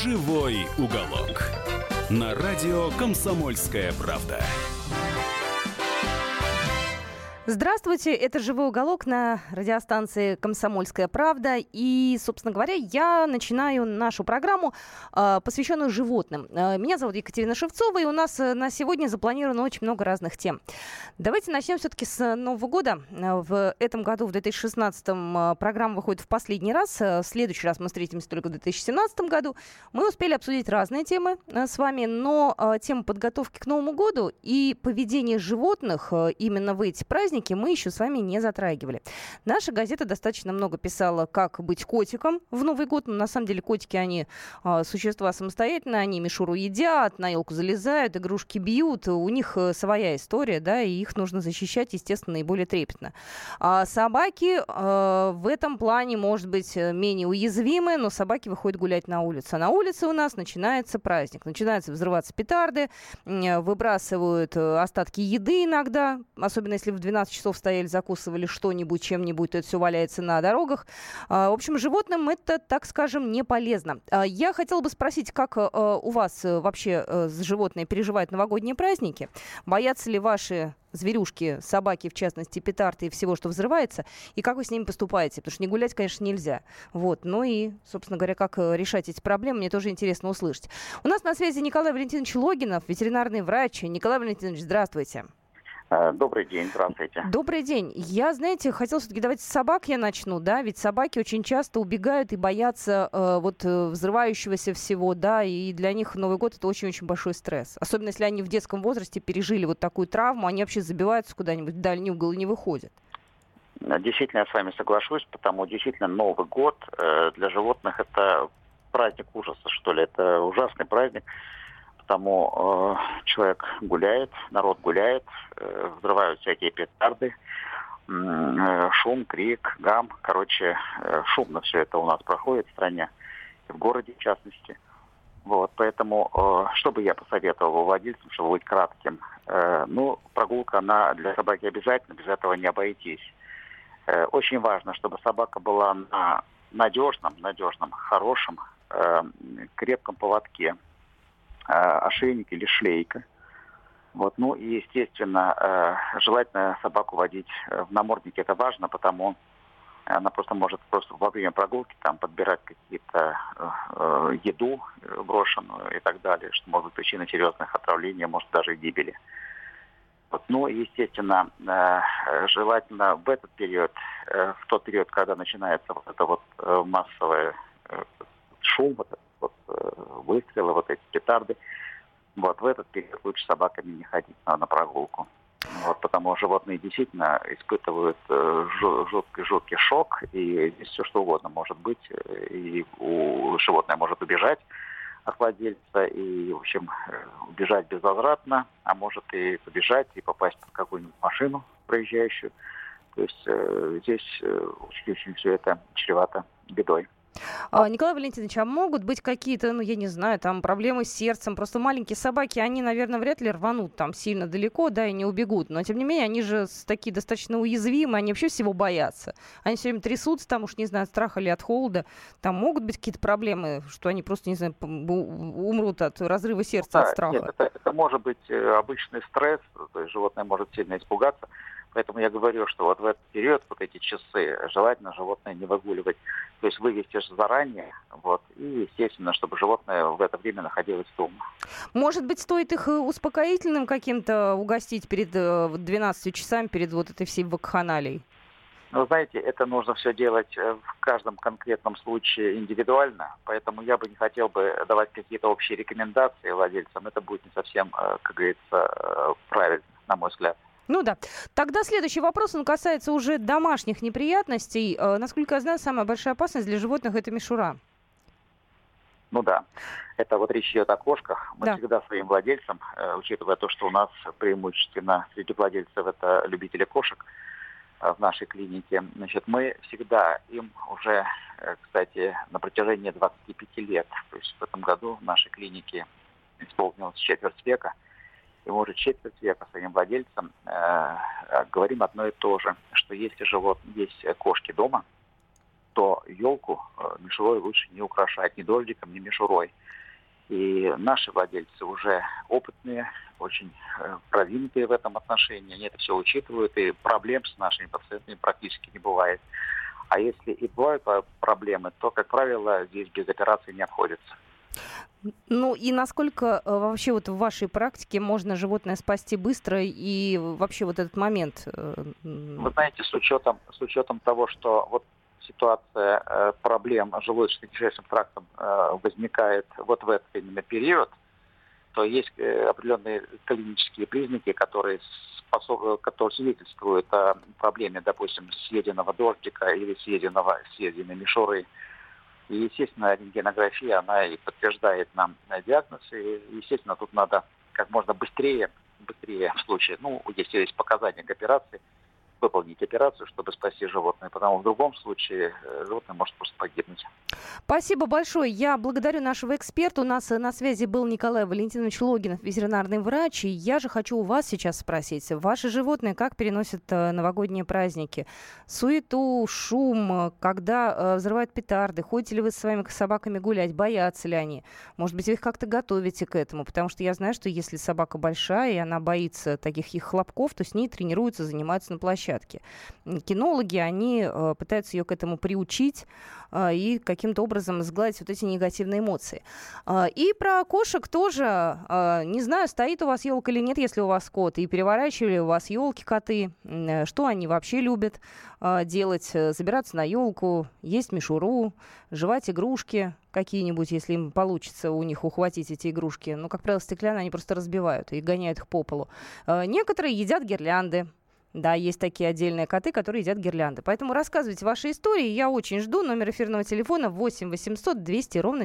«Живой уголок» на радио «Комсомольская правда». Здравствуйте, это «Живой уголок» на радиостанции «Комсомольская правда». И, собственно говоря, я начинаю нашу программу, посвященную животным. Меня зовут Екатерина Шевцова, и у нас на сегодня запланировано очень много разных тем. Давайте начнем все-таки с Нового года. В этом году, в 2016-м, программа выходит в последний раз. В следующий раз мы встретимся только в 2017 году. Мы успели обсудить разные темы с вами, но тему подготовки к Новому году и поведения животных именно в эти праздники мы еще с вами не затрагивали. Наша газета достаточно много писала, как быть котиком в Новый год. Но на самом деле котики, они существа самостоятельные, они мишуру едят, на елку залезают, игрушки бьют. У них своя история, да, и их нужно защищать, естественно, наиболее трепетно. А собаки в этом плане, может быть, менее уязвимы, но собаки выходят гулять на улицу. А на улице у нас начинается праздник. Начинаются взрываться петарды, выбрасывают остатки еды иногда, особенно если в 12 часов стояли, закусывали что-нибудь, чем-нибудь, то это все валяется на дорогах. В общем, животным это, так скажем, не полезно. Я хотела бы спросить, как у вас вообще животные переживают новогодние праздники? Боятся ли ваши зверюшки, собаки, в частности, петарды и всего, что взрывается, и как вы с ними поступаете? Потому что не гулять, конечно, нельзя. Вот. Ну и, собственно говоря, как решать эти проблемы, мне тоже интересно услышать. У нас на связи Николай Валентинович Логинов, ветеринарный врач. Николай Валентинович, здравствуйте. Добрый день, здравствуйте. Добрый день. Я, знаете, хотела все-таки, давайте с собак я начну, да, ведь собаки очень часто убегают и боятся взрывающегося всего, да, и для них Новый год это очень-очень большой стресс. Особенно, если они в детском возрасте пережили вот такую травму, они вообще забиваются куда-нибудь в дальний угол и не выходят. Действительно, я с вами соглашусь, потому действительно Новый год для животных это праздник ужаса, что ли, это ужасный праздник. Потому человек гуляет, народ гуляет, взрывают всякие петарды, шум, крик, гам. Короче, шумно все это у нас проходит в стране, в городе в частности. Вот, поэтому, что бы я посоветовал владельцам, чтобы быть кратким? Прогулка, она для собаки обязательно, без этого не обойтись. Очень важно, чтобы собака была на надежном, хорошем, крепком поводке. Ошейник или шлейка. Вот. Ну и, естественно, желательно собаку водить в наморднике. Это важно, потому она может во время прогулки там подбирать какие-то еду брошенную и так далее, что может быть причиной серьезных отравлений, может даже и гибели. Вот. Ну, естественно, желательно в этот период, в тот период, когда начинается массовый шум, выстрелы, эти петарды. Вот в этот период лучше с собаками не ходить на прогулку. Вот, потому что животные действительно испытывают жуткий шок, и здесь все что угодно может быть. И животное может убежать от владельца, и, в общем, убежать безвозвратно, а может и побежать, и попасть под какую-нибудь машину проезжающую. То есть здесь очень все это чревато бедой. Николай Валентинович, а могут быть какие-то, я не знаю, там проблемы с сердцем? Просто маленькие собаки, они, наверное, вряд ли рванут там сильно далеко, да, и не убегут. Но, тем не менее, они же такие достаточно уязвимы, они вообще всего боятся. Они все время трясутся, там уж не знаю, от страха или от холода. Там могут быть какие-то проблемы, что они просто, не знаю, умрут от разрыва сердца, от страха? Нет, это может быть обычный стресс, то есть животное может сильно испугаться. Поэтому я говорю, что в этот период, эти часы, желательно животное не выгуливать. То есть вывести заранее, и, естественно, чтобы животное в это время находилось дома. Может быть, стоит их успокоительным каким-то угостить перед 12 часами, перед этой всей вакханалией? Знаете, это нужно все делать в каждом конкретном случае индивидуально, поэтому я бы не хотел давать какие-то общие рекомендации владельцам. Это будет не совсем, как говорится, правильно, на мой взгляд. Ну да. Тогда следующий вопрос, он касается уже домашних неприятностей. Насколько я знаю, самая большая опасность для животных – это мишура. Ну да. Это речь идет о кошках. Мы всегда своим владельцам, учитывая то, что у нас преимущественно среди владельцев это любители кошек в нашей клинике, мы всегда им уже, кстати, на протяжении 25 лет, то есть в этом году в нашей клинике исполнилось четверть века, и мы уже четверть века своим владельцам говорим одно и то же, что если есть кошки дома, то елку мишурой лучше не украшать, ни дождиком, ни мишурой. И наши владельцы уже опытные, очень продвинутые в этом отношении. Они это все учитывают, и проблем с нашими пациентами практически не бывает. А если и бывают проблемы, то, как правило, здесь без операции не обходится. Ну и насколько вообще вот в вашей практике можно животное спасти быстро и вообще вот этот момент? Вы знаете, с учетом того, что вот ситуация проблем с желудочно-кишечным трактом возникает вот в этот именно период, то есть определенные клинические признаки, которые свидетельствуют о проблеме, допустим, съеденного дождика или съеденной мишуры. И, естественно, рентгенография, она и подтверждает нам диагноз. И, естественно, тут надо как можно быстрее в случае, если есть показания к операции, выполнить операцию, чтобы спасти животное, потому что в другом случае животное может просто погибнуть. Спасибо большое. Я благодарю нашего эксперта. У нас на связи был Николай Валентинович Логинов, ветеринарный врач. И я же хочу у вас сейчас спросить. Ваши животные как переносят новогодние праздники? Суету, шум, когда взрывают петарды? Ходите ли вы со своими собаками гулять? Боятся ли они? Может быть, вы их как-то готовите к этому? Потому что я знаю, что если собака большая, и она боится таких их хлопков, то с ней тренируются, занимаются на площадке. Кинологи, они пытаются ее к этому приучить и каким-то образом сгладить вот эти негативные эмоции. И про кошек тоже, не знаю, стоит у вас елка или нет, если у вас кот, и переворачивали у вас елки коты, что они вообще любят делать, забираться на елку, есть мишуру, жевать игрушки какие-нибудь, если им получится у них ухватить эти игрушки. Ну, как правило, стеклянные они просто разбивают и гоняют их по полу. Некоторые едят гирлянды. Да, есть такие отдельные коты, которые едят гирлянды. Поэтому рассказывайте ваши истории. Я очень жду. Номер эфирного телефона 8 800 200 ровно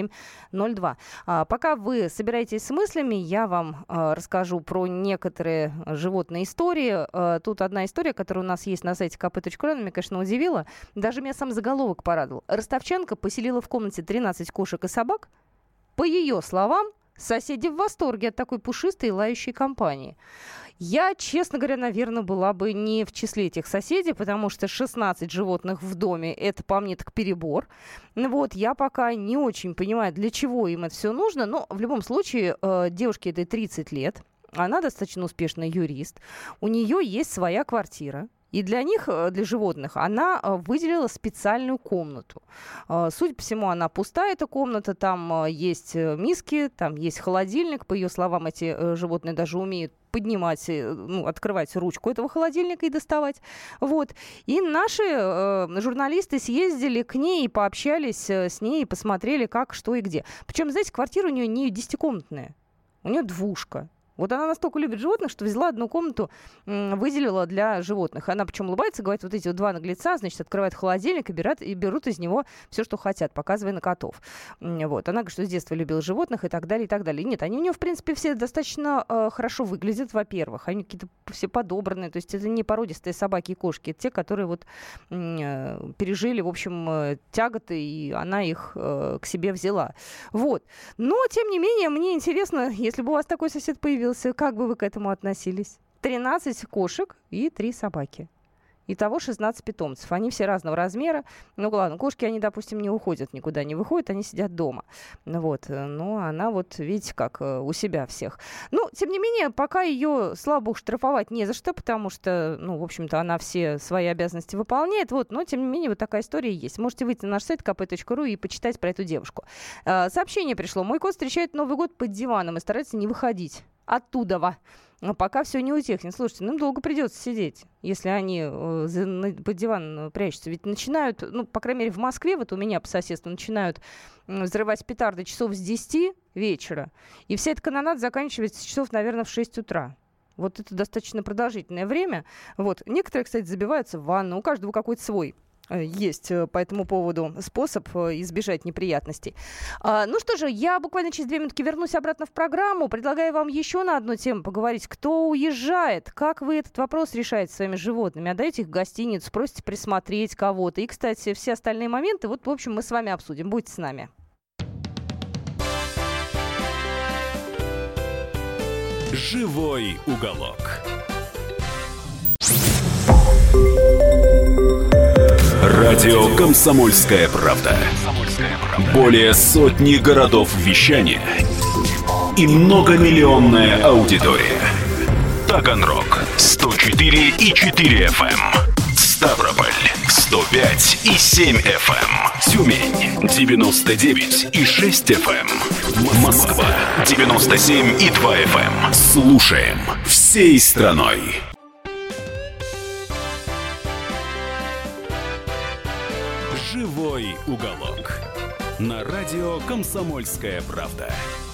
9702. Пока вы собираетесь с мыслями, я вам расскажу про некоторые животные истории. Тут одна история, которая у нас есть на сайте kp.ru, она меня, конечно, удивила. Даже меня сам заголовок порадовал. Ростовчанка поселила в комнате 13 кошек и собак. По ее словам, соседи в восторге от такой пушистой и лающей компании. Я, честно говоря, наверное, была бы не в числе этих соседей, потому что 16 животных в доме – это, по мне, так перебор. Вот, я пока не очень понимаю, для чего им это все нужно, но в любом случае девушке этой 30 лет, она достаточно успешный юрист, у нее есть своя квартира. И для них, для животных, она выделила специальную комнату. Судя по всему, она пустая, эта комната. Там есть миски, там есть холодильник. По ее словам, эти животные даже умеют поднимать, открывать ручку этого холодильника и доставать. Вот. И наши журналисты съездили к ней и пообщались с ней, и посмотрели, как, что и где. Причем, знаете, квартира у нее не 10-комнатная, у нее двушка. Вот она настолько любит животных, что взяла одну комнату, выделила для животных. Она причем улыбается, говорит, вот эти вот два наглеца, значит, открывают холодильник и берут из него все, что хотят, показывая на котов. Вот. Она говорит, что с детства любила животных и так далее, и так далее. Нет, они у нее, в принципе, все достаточно хорошо выглядят, во-первых. Они какие-то все подобранные. То есть это не породистые собаки и кошки. Это те, которые вот пережили, в общем, тяготы, и она их к себе взяла. Вот. Но, тем не менее, мне интересно, если бы у вас такой сосед появился, как бы вы к этому относились? 13 кошек и 3 собаки. Итого 16 питомцев. Они все разного размера. Ну, ладно, кошки, они, допустим, не уходят, никуда не выходят, они сидят дома. Вот. Но она вот, видите, как у себя всех. Ну, тем не менее, пока ее, слава богу, штрафовать не за что, потому что, в общем-то, она все свои обязанности выполняет. Вот. Но, тем не менее, вот такая история есть. Можете выйти на наш сайт kp.ru и почитать про эту девушку. Сообщение пришло. Мой кот встречает Новый год под диваном и старается не выходить оттуда. Пока все не утихнет. Слушайте, им долго придется сидеть, если они под диван прячутся. Ведь начинают, по крайней мере, в Москве, вот у меня по соседству, начинают взрывать петарды часов с 10 вечера. И вся эта канонада заканчивается часов, наверное, в 6 утра. Вот это достаточно продолжительное время. Вот. Некоторые, кстати, забиваются в ванну. У каждого какой-то свой есть по этому поводу способ избежать неприятностей. Ну что же, я буквально через 2 минутки вернусь обратно в программу. Предлагаю вам еще на одну тему поговорить. Кто уезжает? Как вы этот вопрос решаете своими животными? Отдаете их в гостиницу, просите присмотреть кого-то. И, кстати, все остальные моменты, вот, в общем, мы с вами обсудим. Будьте с нами. Живой уголок. Радио «Комсомольская правда». Более сотни городов вещания и многомиллионная аудитория. Таганрог 104,4 FM. Ставрополь 105,7 FM. Тюмень 99,6 FM. Москва 97,2 FM. Слушаем всей страной. Живой уголок. На радио «Комсомольская правда».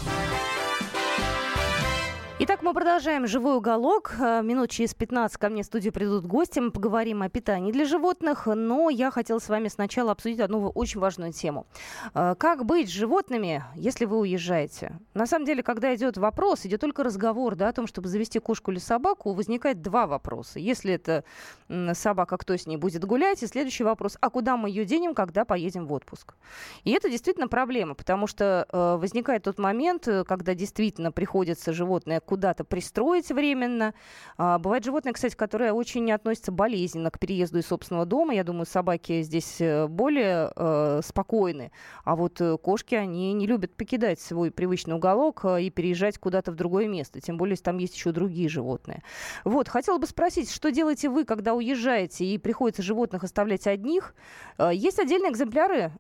Итак, мы продолжаем «Живой уголок». Минут через 15 ко мне в студию придут гости. Мы поговорим о питании для животных. Но я хотела с вами сначала обсудить одну очень важную тему. Как быть с животными, если вы уезжаете? На самом деле, когда идет вопрос, идет только разговор, да, о том, чтобы завести кошку или собаку, возникает два вопроса. Если это собака, кто с ней будет гулять? И следующий вопрос: а куда мы ее денем, когда поедем в отпуск? И это действительно проблема, потому что возникает тот момент, когда действительно приходится животное куда-то пристроить временно. Бывают животные, кстати, которые очень относятся болезненно к переезду из собственного дома. Я думаю, собаки здесь более спокойны. А вот кошки, они не любят покидать свой привычный уголок и переезжать куда-то в другое место. Тем более, если там есть еще другие животные. Вот, хотела бы спросить, что делаете вы, когда уезжаете и приходится животных оставлять одних? Есть отдельные экземпляры,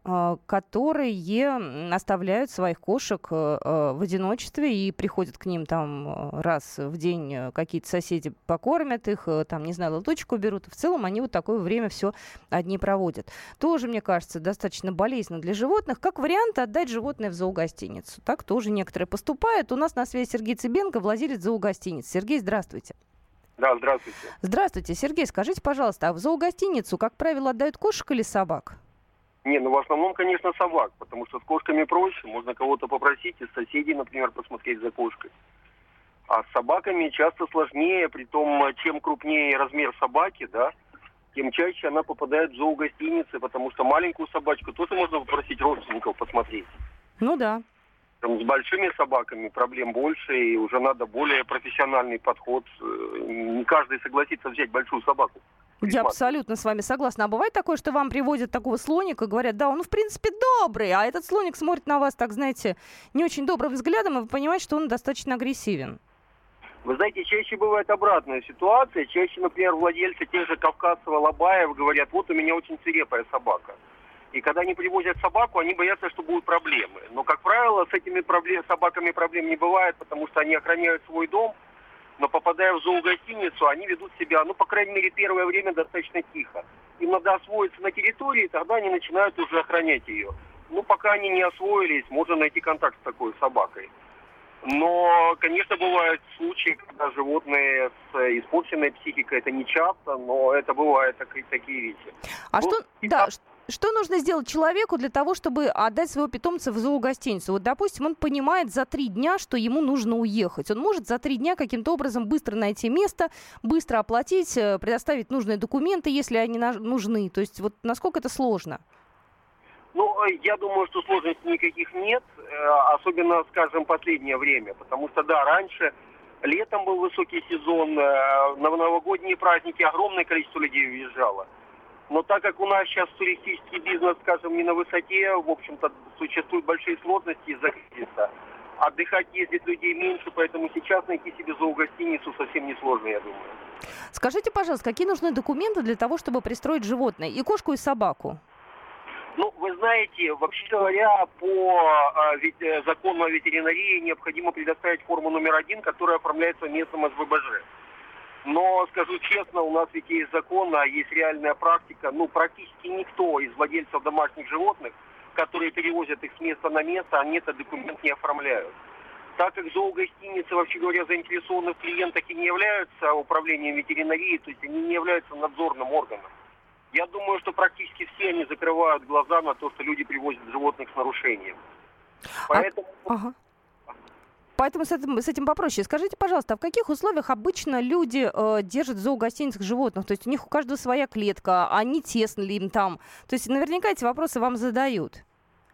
которые оставляют своих кошек в одиночестве и приходят к ним там раз в день, какие-то соседи покормят их, там, не знаю, лоточек уберут. В целом они вот такое время все одни проводят. Тоже, мне кажется, достаточно болезненно для животных. Как вариант отдать животное в зоогостиницу. Так тоже некоторые поступают. У нас на связи Сергей Цыбенко, владелец зоогостиницы. Сергей, здравствуйте. Да, здравствуйте. Здравствуйте, Сергей. Скажите, пожалуйста, а в зоогостиницу, как правило, отдают кошек или собак? Не, в основном, конечно, собак, потому что с кошками проще. Можно кого-то попросить из соседей, например, посмотреть за кошкой. А с собаками часто сложнее, притом, чем крупнее размер собаки, да, тем чаще она попадает в зоогостиницы, потому что маленькую собачку тоже можно попросить родственников посмотреть. Ну да. Там с большими собаками проблем больше, и уже надо более профессиональный подход. Не каждый согласится взять большую собаку. Я абсолютно с вами согласна. А бывает такое, что вам приводят такого слоника и говорят: да, он в принципе добрый, а этот слоник смотрит на вас, так, знаете, не очень добрым взглядом, и вы понимаете, что он достаточно агрессивен? Вы знаете, чаще бывает обратная ситуация. Чаще, например, владельцы тех же кавказцево-лабаев говорят: вот у меня очень свирепая собака. И когда они привозят собаку, они боятся, что будут проблемы. Но, как правило, с этими собаками проблем не бывает, потому что они охраняют свой дом. Но попадая в зоогостиницу, они ведут себя, по крайней мере, первое время достаточно тихо. Им надо освоиться на территории, тогда они начинают уже охранять ее. Пока они не освоились, можно найти контакт с такой собакой. Но, конечно, бывают случаи, когда животные с испорченной психикой, это не часто, но это бывают такие вещи. Что нужно сделать человеку для того, чтобы отдать своего питомца в зоогостиницу? Вот, допустим, он понимает за 3 дня, что ему нужно уехать. Он может за 3 дня каким-то образом быстро найти место, быстро оплатить, предоставить нужные документы, если они нужны. То есть вот насколько это сложно? Я думаю, что сложностей никаких нет, особенно, скажем, последнее время. Потому что, да, раньше летом был высокий сезон, на новогодние праздники огромное количество людей уезжало. Но так как у нас сейчас туристический бизнес, скажем, не на высоте, в общем-то, существуют большие сложности из-за кризиса. Отдыхать ездит людей меньше, поэтому сейчас найти себе зоогостиницу совсем несложно, я думаю. Скажите, пожалуйста, какие нужны документы для того, чтобы пристроить животное? И кошку, и собаку? Вы знаете, вообще говоря, по закону о ветеринарии необходимо предоставить форму номер 1, которая оформляется в местном СВБЖ. Но, скажу честно, у нас ведь есть закон, а есть реальная практика. Практически никто из владельцев домашних животных, которые перевозят их с места на место, они этот документ не оформляют. Так как зоогостиницы, вообще говоря, заинтересованы в клиентах и не являются управлением ветеринарии, то есть они не являются надзорным органом. Я думаю, что практически все они закрывают глаза на то, что люди привозят животных с нарушением. Поэтому... Поэтому с этим попроще. Скажите, пожалуйста, а в каких условиях обычно люди держат в зоогостиницах животных? То есть у них у каждого своя клетка, а не тесно ли им там? То есть наверняка эти вопросы вам задают.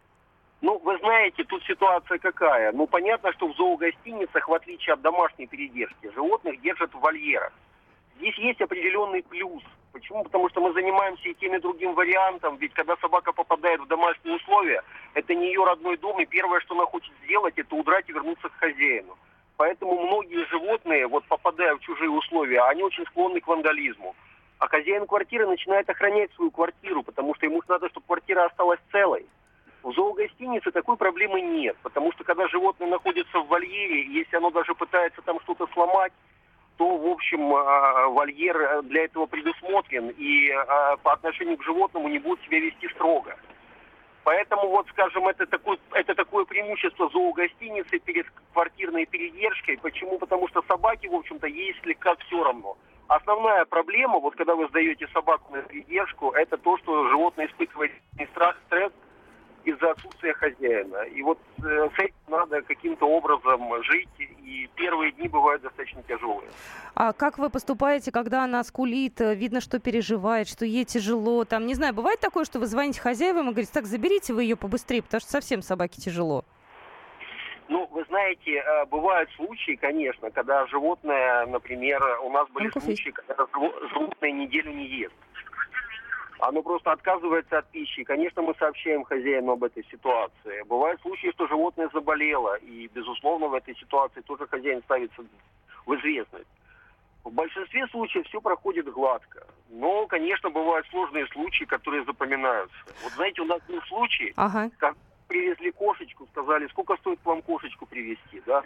Вы знаете, тут ситуация какая? Понятно, что в зоогостиницах, в отличие от домашней передержки, животных держат в вольерах. здесь есть определенный плюс. Почему? Потому что мы занимаемся и тем, и другим вариантом. Ведь когда собака попадает в домашние условия, это не ее родной дом, и первое, что она хочет сделать, это удрать и вернуться к хозяину. Поэтому многие животные, вот попадая в чужие условия, они очень склонны к вандализму. А хозяин квартиры начинает охранять свою квартиру, потому что ему надо, чтобы квартира осталась целой. В зоогостинице такой проблемы нет, потому что когда животное находится в вольере, если оно даже пытается там что-то сломать, то, в общем, вольер для этого предусмотрен и по отношению к животному не будет себя вести строго. Поэтому, вот, скажем, это такое преимущество зоогостиницы перед квартирной передержкой. Почему? Потому что собаке, в общем-то, ей слегка все равно. Основная проблема, вот когда вы сдаете собаку на передержку, это то, что животное испытывает страх, стресс из-за отсутствия хозяина. И вот с этим надо каким-то образом жить, и первые дни бывают достаточно тяжелые. А как вы поступаете, когда она скулит, видно, что переживает, что ей тяжело? Там, не знаю, бывает такое, что вы звоните хозяевам и говорите, так, заберите вы ее побыстрее, потому что совсем собаке тяжело. Ну, вы знаете, бывают случаи, конечно, когда животное, например, у нас были случаи, когда животное неделю не ест. Оно просто отказывается от пищи. Конечно, мы сообщаем хозяину об этой ситуации. Бывают случаи, что животное заболело, и, безусловно, в этой ситуации тоже хозяин ставится в известность. В большинстве случаев все проходит гладко. Но, конечно, бывают сложные случаи, которые запоминаются. Вот, знаете, у нас был случай, как привезли кошечку, сказали, сколько стоит к вам кошечку привезти, да?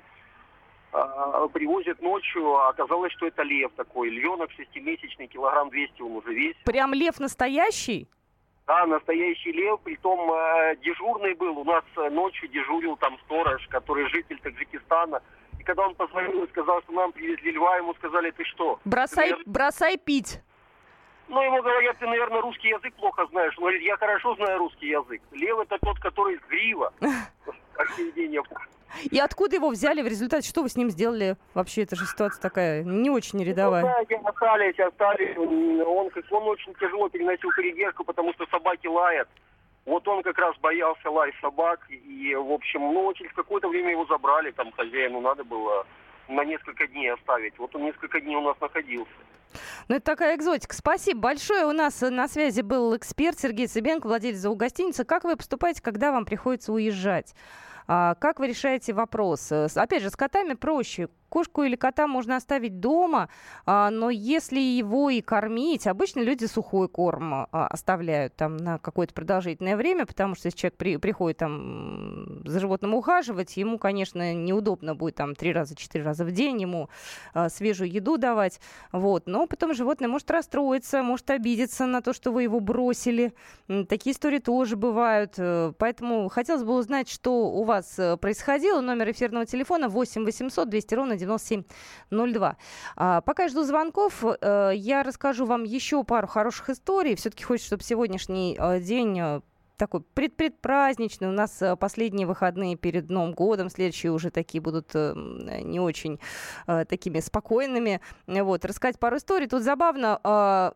Привозят ночью, а оказалось, что это лев такой. Львенок 6-месячный, килограмм 200 он уже весит. Прям лев настоящий? Да, настоящий лев. Притом дежурный был. У нас ночью дежурил там сторож, который житель Таджикистана. И когда он позвонил и сказал, что нам привезли льва, ему сказали, ты что? Бросай пить. Ну, ему говорят, ты, наверное, русский язык плохо знаешь. Он говорит, я хорошо знаю русский язык. Лев это тот, который с грива. Как поведение. И откуда его взяли в результате? Что вы с ним сделали? Вообще, это же ситуация такая не очень рядовая. Ну, остались. Он очень тяжело переносил передержку, потому что собаки лают. Вот он как раз боялся лай собак. И, в общем, через какое-то время его забрали. Там хозяину надо было на несколько дней оставить. Вот он несколько дней у нас находился. Ну, это такая экзотика. Спасибо большое. У нас на связи был эксперт Сергей Цыбенко, владелец зоогостиницы. Как вы поступаете, когда вам приходится уезжать? Как вы решаете вопрос? Опять же, с котами проще. Кошку или кота можно оставить дома, но если его и кормить, обычно люди сухой корм оставляют там на какое-то продолжительное время, потому что если человек приходит там за животным ухаживать, ему, конечно, неудобно будет там 3-4 раза в день ему свежую еду давать. Вот. Но потом животное может расстроиться, может обидеться на то, что вы его бросили. Такие истории тоже бывают. Поэтому хотелось бы узнать, что у вас происходило. Номер эфирного телефона 8 800 200 ровно 9702. Пока я жду звонков, я расскажу вам еще пару хороших историй. Все-таки хочется, чтобы сегодняшний день такой предпраздничный. У нас последние выходные перед Новым годом. Следующие уже такие будут не очень такими спокойными. Вот, рассказать пару историй. Тут забавно.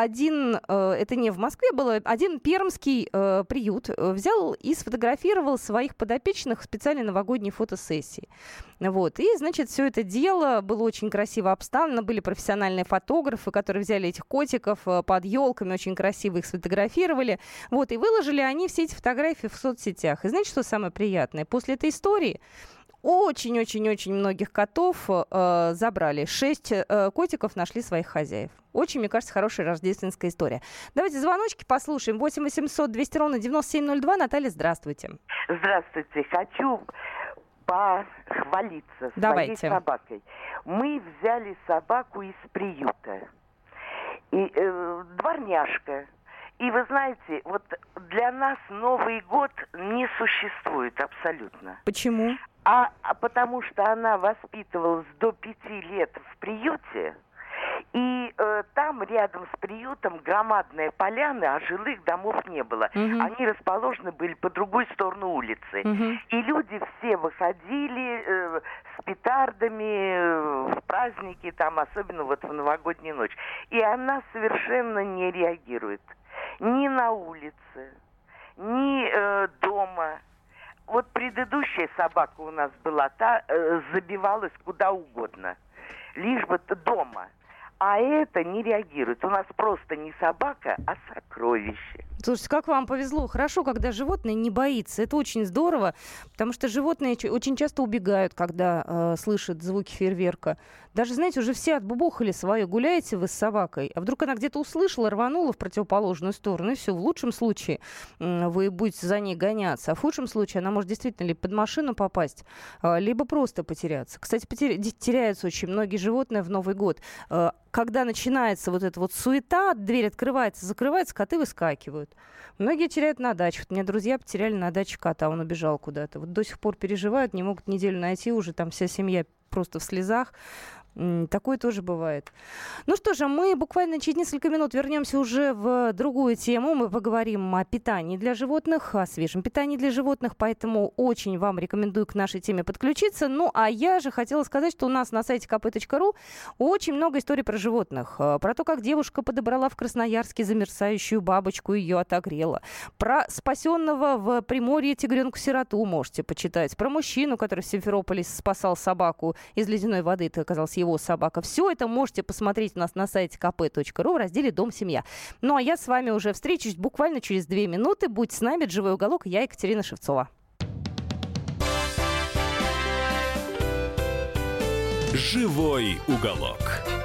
Это не в Москве было, один пермский приют взял и сфотографировал своих подопечных в специальной новогодней фотосессии. Вот. И, значит, все это дело было очень красиво обставлено. Были профессиональные фотографы, которые взяли этих котиков под елками, очень красиво их сфотографировали. Вот. И выложили они все эти фотографии в соцсетях. И знаете, что самое приятное? После этой истории очень-очень-очень многих котов забрали. 6 котиков нашли своих хозяев. Очень, мне кажется, хорошая рождественская история. Давайте звоночки послушаем. 8 800 200 ровно 9702. Наталья, здравствуйте. Здравствуйте. Хочу похвалиться своей собакой. Мы взяли собаку из приюта. И дворняжка. И вы знаете, вот для нас Новый год не существует абсолютно. Почему? Потому что она воспитывалась до 5 лет в приюте, и там рядом с приютом громадная поляна, а жилых домов не было. Они расположены были по другой сторону улицы. И люди все выходили с петардами в праздники, там, особенно вот в новогоднюю ночь. И она совершенно не реагирует. Ни на улице, ни дома. Вот предыдущая собака у нас была, та забивалась куда угодно, лишь бы дома. А это не реагирует. У нас просто не собака, а сокровище. Слушайте, как вам повезло. Хорошо, когда животное не боится. Это очень здорово, потому что животные очень часто убегают, когда слышат звуки фейерверка. Даже, знаете, уже все отбубухали свое. Гуляете вы с собакой, а вдруг она где-то услышала, рванула в противоположную сторону, и все. В лучшем случае вы будете за ней гоняться, а в худшем случае она может действительно либо под машину попасть, либо просто потеряться. Кстати, теряются очень многие животные в Новый год. Когда начинается вот эта вот суета, дверь открывается, закрывается, коты выскакивают. Многие теряют на даче. Вот у меня друзья потеряли на даче кота, он убежал куда-то. Вот до сих пор переживают, не могут неделю найти, уже там вся семья просто в слезах. Такое тоже бывает. Ну что же, мы буквально через несколько минут вернемся уже в другую тему. Мы поговорим о питании для животных, о свежем питании для животных, поэтому очень вам рекомендую к нашей теме подключиться. Ну, а я же хотела сказать, что у нас на сайте kp.ru очень много историй про животных. Про то, как девушка подобрала в Красноярске замерзающую бабочку, ее отогрела. Про спасенного в Приморье тигренку-сироту можете почитать. Про мужчину, который в Симферополе спасал собаку из ледяной воды, это оказалось его собака. Все это можете посмотреть у нас на сайте kp.ru в разделе «Дом, семья». Ну, а я с вами уже встречусь буквально через 2 минуты. Будь с нами, это «Живой уголок». Я Екатерина Шевцова. «Живой уголок».